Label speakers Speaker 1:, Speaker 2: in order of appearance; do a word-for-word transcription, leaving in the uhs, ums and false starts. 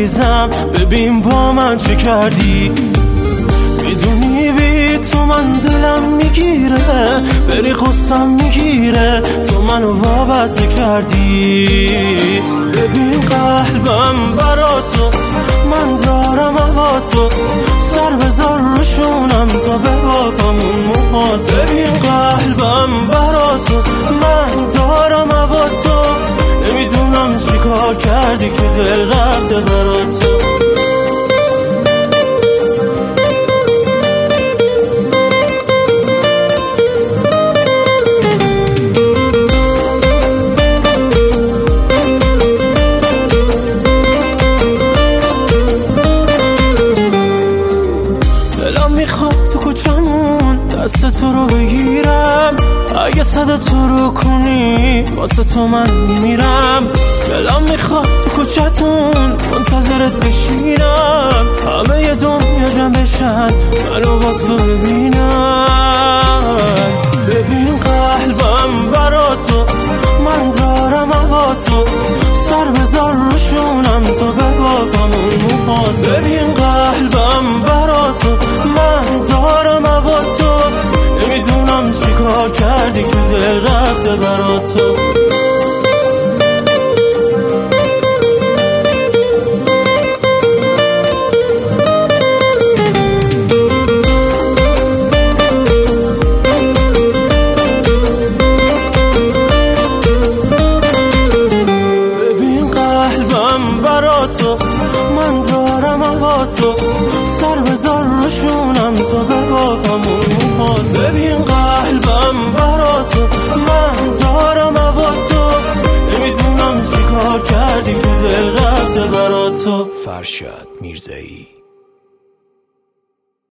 Speaker 1: عزیزم ببین با من چه کردی. میدونی بی تو من دلم میگیره، بری خواستم میگیره، تو منو وابسته کردی. ببین قلبم برا تو، من دارم هوا تو، سر بذار روشونم تا ببافم اون موهات. ببین قلبم برا تو، من دارم هوا تو، نمیدونم چی کار کردی که دل رفته برا تو. دست تو رو بگیرم، اگه صد تو رو کنی واسه تو من میمیرم. دلم میخواد تو کوچتون منتظرت بشینم، همه ی دنیا جمع بشن منو با تو ببینم. ببین قلبم برا تو، من دارم هوا تو، سر بذار روشونم تا ببافم اون موهات. ببین قلبم برا تو، من دارم هوا تو، نمیدونم چی کار کردی که دل رفته برا تو. ببین قلبم برا تو، من دارم هوا تو، سر بذار روشونم تا ببافم اون موهات. ببین قلبم برا تو، من دارم هوا تو، نمیدونم چی کار کردی که دل رفته برا تو.
Speaker 2: فرشاد میرزایی.